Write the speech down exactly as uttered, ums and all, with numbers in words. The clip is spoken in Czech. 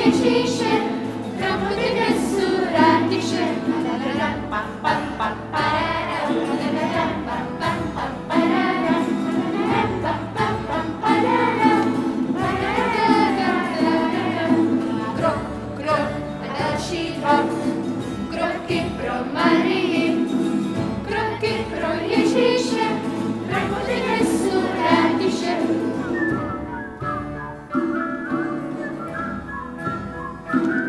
Ježíše, probudy nesu rádiše. Krok, krok a další dva. Kroky pro Marii, kroky pro Ježíše, probudy nesu rádiše.